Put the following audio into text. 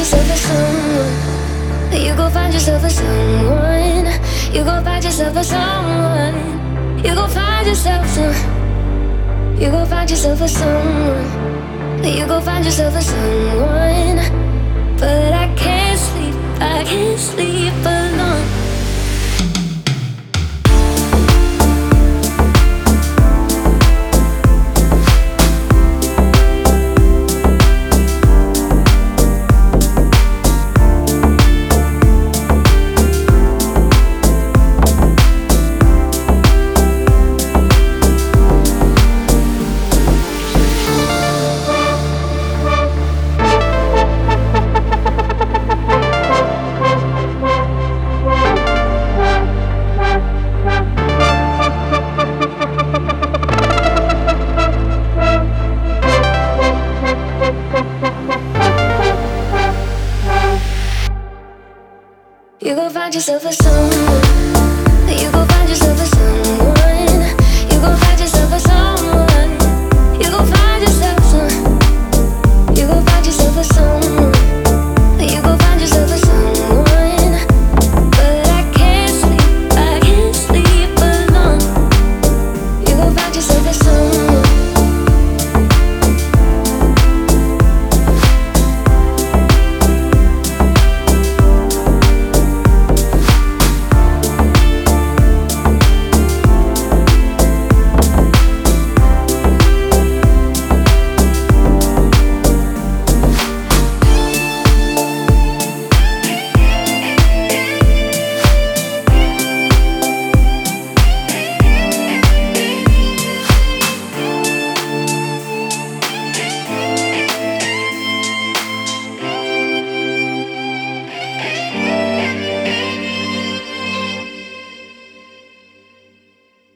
yourself a someone. You go find yourself a someone. You go find yourself a someone. You go find yourself some. You go find yourself a someone. You go find yourself a someone. But I can't sleep alone. You go find yourself a someone. You go find yourself a someone. You go find yourself a someone. You go find yourself some. You go find yourself a someone.